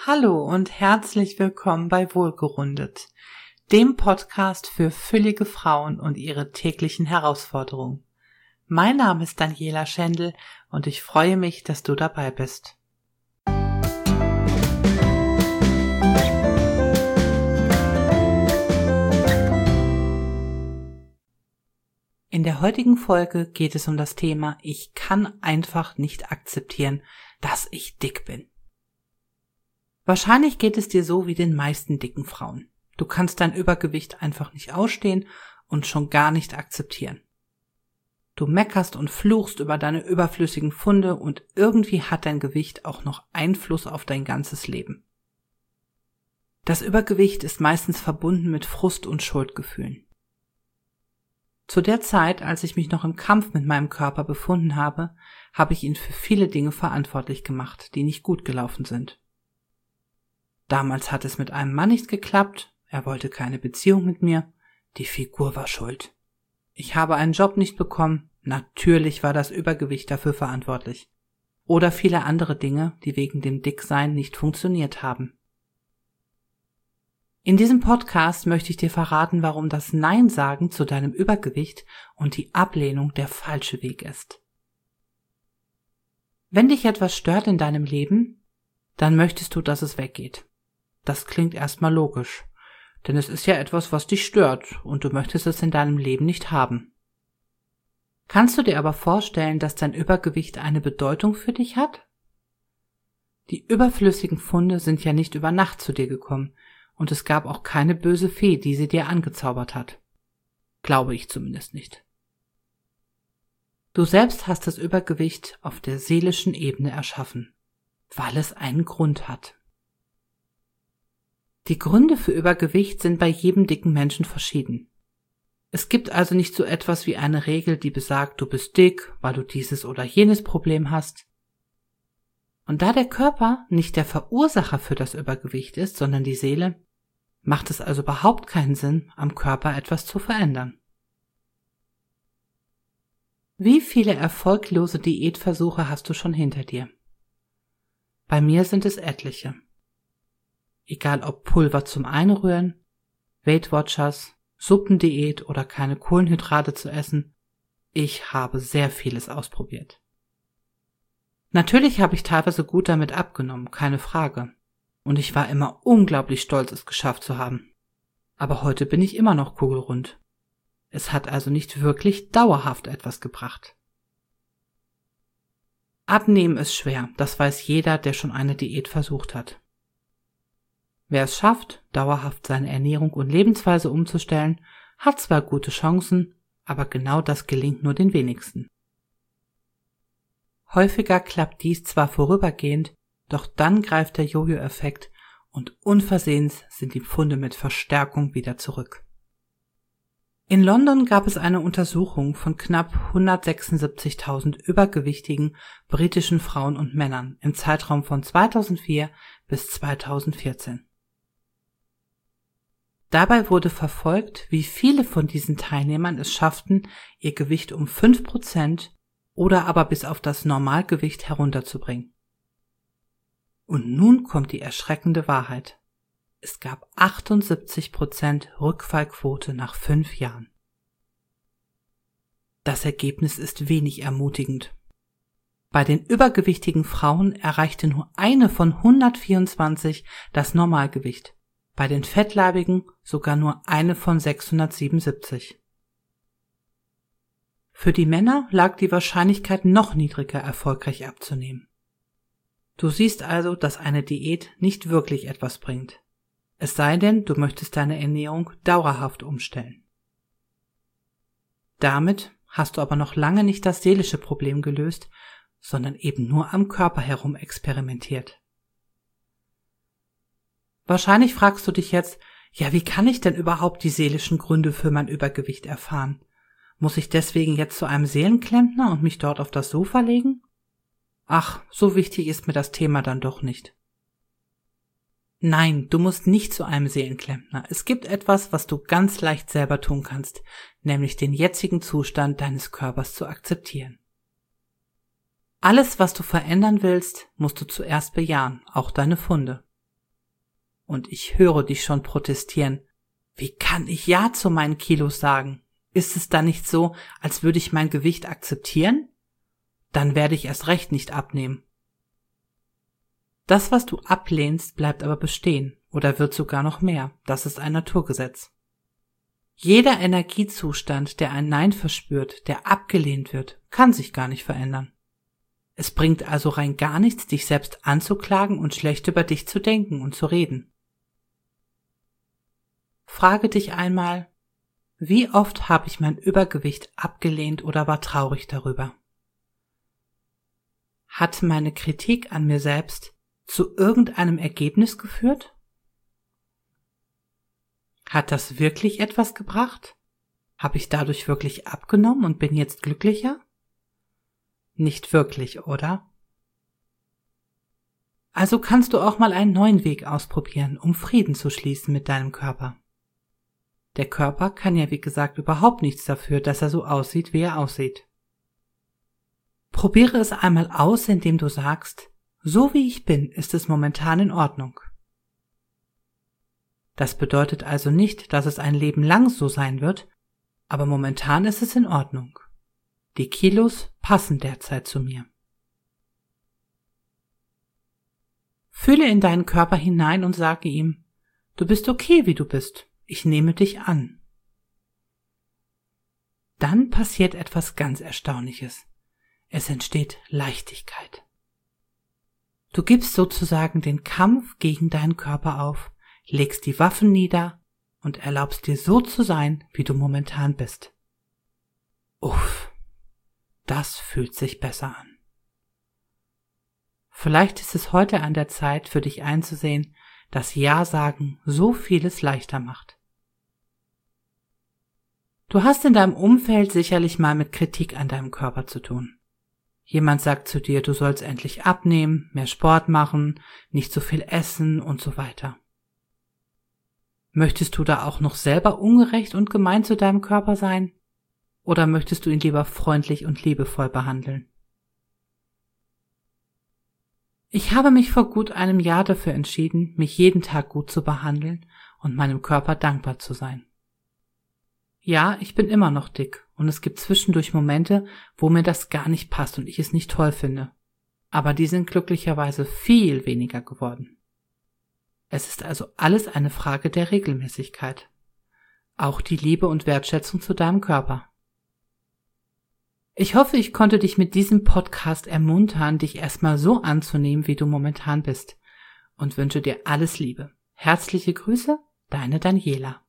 Hallo und herzlich willkommen bei Wohlgerundet, dem Podcast für füllige Frauen und ihre täglichen Herausforderungen. Mein Name ist Daniela Schendl und ich freue mich, dass du dabei bist. In der heutigen Folge geht es um das Thema: Ich kann einfach nicht akzeptieren, dass ich dick bin. Wahrscheinlich geht es dir so wie den meisten dicken Frauen. Du kannst dein Übergewicht einfach nicht ausstehen und schon gar nicht akzeptieren. Du meckerst und fluchst über deine überflüssigen Pfunde und irgendwie hat dein Gewicht auch noch Einfluss auf dein ganzes Leben. Das Übergewicht ist meistens verbunden mit Frust und Schuldgefühlen. Zu der Zeit, als ich mich noch im Kampf mit meinem Körper befunden habe, habe ich ihn für viele Dinge verantwortlich gemacht, die nicht gut gelaufen sind. Damals hat es mit einem Mann nicht geklappt, er wollte keine Beziehung mit mir, die Figur war schuld. Ich habe einen Job nicht bekommen, natürlich war das Übergewicht dafür verantwortlich. Oder viele andere Dinge, die wegen dem Dicksein nicht funktioniert haben. In diesem Podcast möchte ich dir verraten, warum das Nein sagen zu deinem Übergewicht und die Ablehnung der falsche Weg ist. Wenn dich etwas stört in deinem Leben, dann möchtest du, dass es weggeht. Das klingt erstmal logisch, denn es ist ja etwas, was dich stört und du möchtest es in deinem Leben nicht haben. Kannst du dir aber vorstellen, dass dein Übergewicht eine Bedeutung für dich hat? Die überflüssigen Pfunde sind ja nicht über Nacht zu dir gekommen und es gab auch keine böse Fee, die sie dir angezaubert hat. Glaube ich zumindest nicht. Du selbst hast das Übergewicht auf der seelischen Ebene erschaffen, weil es einen Grund hat. Die Gründe für Übergewicht sind bei jedem dicken Menschen verschieden. Es gibt also nicht so etwas wie eine Regel, die besagt, du bist dick, weil du dieses oder jenes Problem hast. Und da der Körper nicht der Verursacher für das Übergewicht ist, sondern die Seele, macht es also überhaupt keinen Sinn, am Körper etwas zu verändern. Wie viele erfolglose Diätversuche hast du schon hinter dir? Bei mir sind es etliche. Egal ob Pulver zum Einrühren, Weight Watchers, Suppendiät oder keine Kohlenhydrate zu essen, ich habe sehr vieles ausprobiert. Natürlich habe ich teilweise gut damit abgenommen, keine Frage. Und ich war immer unglaublich stolz, es geschafft zu haben. Aber heute bin ich immer noch kugelrund. Es hat also nicht wirklich dauerhaft etwas gebracht. Abnehmen ist schwer, das weiß jeder, der schon eine Diät versucht hat. Wer es schafft, dauerhaft seine Ernährung und Lebensweise umzustellen, hat zwar gute Chancen, aber genau das gelingt nur den wenigsten. Häufiger klappt dies zwar vorübergehend, doch dann greift der Jojo-Effekt und unversehens sind die Pfunde mit Verstärkung wieder zurück. In London gab es eine Untersuchung von knapp 176.000 übergewichtigen britischen Frauen und Männern im Zeitraum von 2004 bis 2014. Dabei wurde verfolgt, wie viele von diesen Teilnehmern es schafften, ihr Gewicht um 5% oder aber bis auf das Normalgewicht herunterzubringen. Und nun kommt die erschreckende Wahrheit. Es gab 78% Rückfallquote nach 5 Jahren. Das Ergebnis ist wenig ermutigend. Bei den übergewichtigen Frauen erreichte nur eine von 124 das Normalgewicht. Bei den Fettleibigen sogar nur eine von 677. Für die Männer lag die Wahrscheinlichkeit noch niedriger, erfolgreich abzunehmen. Du siehst also, dass eine Diät nicht wirklich etwas bringt. Es sei denn, du möchtest deine Ernährung dauerhaft umstellen. Damit hast du aber noch lange nicht das seelische Problem gelöst, sondern eben nur am Körper herum experimentiert. Wahrscheinlich fragst du dich jetzt, ja, wie kann ich denn überhaupt die seelischen Gründe für mein Übergewicht erfahren? Muss ich deswegen jetzt zu einem Seelenklempner und mich dort auf das Sofa legen? Ach, so wichtig ist mir das Thema dann doch nicht. Nein, du musst nicht zu einem Seelenklempner. Es gibt etwas, was du ganz leicht selber tun kannst, nämlich den jetzigen Zustand deines Körpers zu akzeptieren. Alles, was du verändern willst, musst du zuerst bejahen, auch deine Pfunde. Und ich höre dich schon protestieren. Wie kann ich Ja zu meinen Kilos sagen? Ist es dann nicht so, als würde ich mein Gewicht akzeptieren? Dann werde ich erst recht nicht abnehmen. Das, was du ablehnst, bleibt aber bestehen oder wird sogar noch mehr. Das ist ein Naturgesetz. Jeder Energiezustand, der ein Nein verspürt, der abgelehnt wird, kann sich gar nicht verändern. Es bringt also rein gar nichts, dich selbst anzuklagen und schlecht über dich zu denken und zu reden. Frage dich einmal, wie oft habe ich mein Übergewicht abgelehnt oder war traurig darüber? Hat meine Kritik an mir selbst zu irgendeinem Ergebnis geführt? Hat das wirklich etwas gebracht? Habe ich dadurch wirklich abgenommen und bin jetzt glücklicher? Nicht wirklich, oder? Also kannst du auch mal einen neuen Weg ausprobieren, um Frieden zu schließen mit deinem Körper. Der Körper kann ja wie gesagt überhaupt nichts dafür, dass er so aussieht, wie er aussieht. Probiere es einmal aus, indem du sagst, so wie ich bin, ist es momentan in Ordnung. Das bedeutet also nicht, dass es ein Leben lang so sein wird, aber momentan ist es in Ordnung. Die Kilos passen derzeit zu mir. Fühle in deinen Körper hinein und sage ihm, du bist okay, wie du bist. Ich nehme dich an. Dann passiert etwas ganz Erstaunliches. Es entsteht Leichtigkeit. Du gibst sozusagen den Kampf gegen deinen Körper auf, legst die Waffen nieder und erlaubst dir so zu sein, wie du momentan bist. Uff, das fühlt sich besser an. Vielleicht ist es heute an der Zeit für dich einzusehen, dass Ja sagen so vieles leichter macht. Du hast in deinem Umfeld sicherlich mal mit Kritik an deinem Körper zu tun. Jemand sagt zu dir, du sollst endlich abnehmen, mehr Sport machen, nicht so viel essen und so weiter. Möchtest du da auch noch selber ungerecht und gemein zu deinem Körper sein? Oder möchtest du ihn lieber freundlich und liebevoll behandeln? Ich habe mich vor gut einem Jahr dafür entschieden, mich jeden Tag gut zu behandeln und meinem Körper dankbar zu sein. Ja, ich bin immer noch dick und es gibt zwischendurch Momente, wo mir das gar nicht passt und ich es nicht toll finde. Aber die sind glücklicherweise viel weniger geworden. Es ist also alles eine Frage der Regelmäßigkeit. Auch die Liebe und Wertschätzung zu deinem Körper. Ich hoffe, ich konnte dich mit diesem Podcast ermuntern, dich erstmal so anzunehmen, wie du momentan bist und wünsche dir alles Liebe. Herzliche Grüße, deine Daniela.